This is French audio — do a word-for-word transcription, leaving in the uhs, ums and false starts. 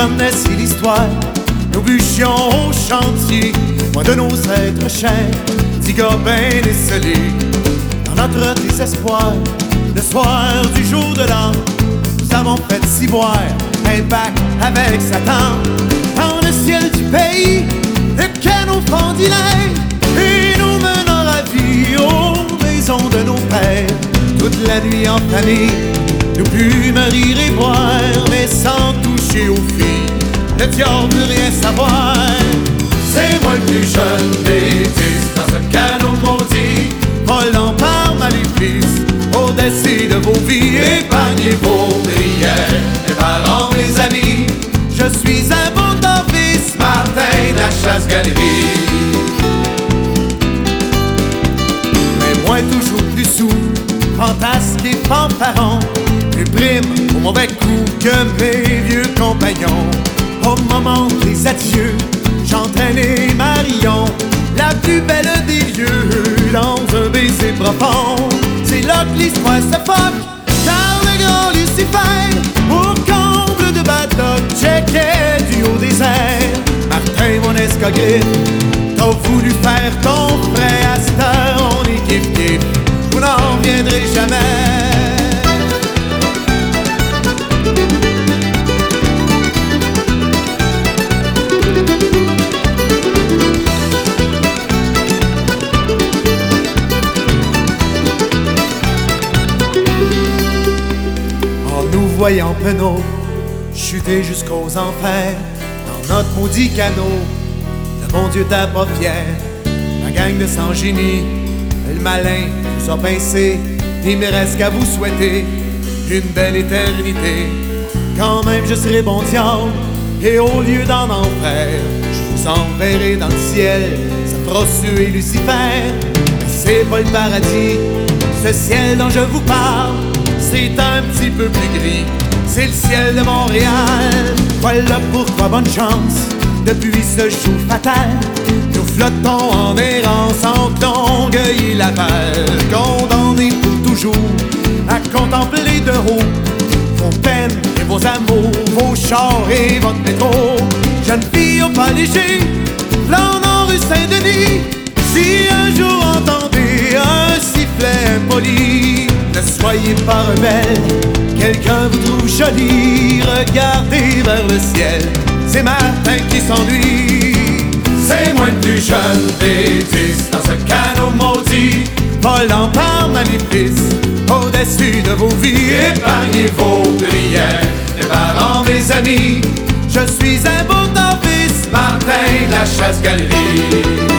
connaissez l'histoire, nous bûchions au chantier, loin de nos êtres chers, petits gars ben décelés. Dans notre désespoir, le soir du jour de l'an, nous avons fait ciboire un bac avec Satan. Dans le ciel du pays, le canon fendilait et nous menant la vie aux maisons de nos pères. Toute la nuit en famille, nous pûmes rire et boire, mais sans toucher aux filles, le diable veut rien savoir. C'est moi le plus jeune des dix dans ce canot maudit, volant par maléfice, au-dessus de vos vies. Épargnez vos prières, mes parents, mes amis. Je suis un bon novice, Martin de la Chasse-Galerie. Mais moi toujours plus sous, fantasque et fanfaron, plus prime au mauvais coup que mes vieux compagnons. Au moment des adieux, j'entraînais Marion, la plus belle des lieux, dans un baiser profond. C'est là que l'histoire se foque, car le grand Lucifer, au comble de bateau, checkait du haut des airs. Martin, mon escogriffe, t'as voulu faire ton frère, à cette heure on est kiff-kiff, vous n'en reviendrez jamais. Voyant penaud, chuter jusqu'aux enfers, dans notre maudit canot, le bon Dieu t'a pas fier. Ma gang de sans-génie, le malin nous a pincé, il me reste qu'à vous souhaiter une belle éternité. Quand même je serai bon diable, et au lieu d'en enfer, je vous enverrai dans le ciel, ça fera suer Lucifer. Mais c'est pas le paradis, ce ciel dont je vous parle, c'est un petit peu plus gris, c'est le ciel de Montréal. Voilà pourquoi bonne chance, depuis ce jour fatal, nous flottons en errance entre Longueuil et Laval, condamnés pour toujours à contempler de haut vos peines et vos amours, vos chars et votre métro. Jeune fille au pas léger, flanant rue Saint-Denis, si un jour entendez un sifflet impoli, ne soyez pas rebelle, quelqu'un vous trouve jolie, regardez vers le ciel, c'est Martin qui s'ennuie. C'est moi le plus jeune des dix dans ce canot maudit, volant par maléfice, au-dessus de vos vies. Épargnez vos prières, mes parents, mes amis. Je suis un beau novice, Martin de la Chasse-Galerie.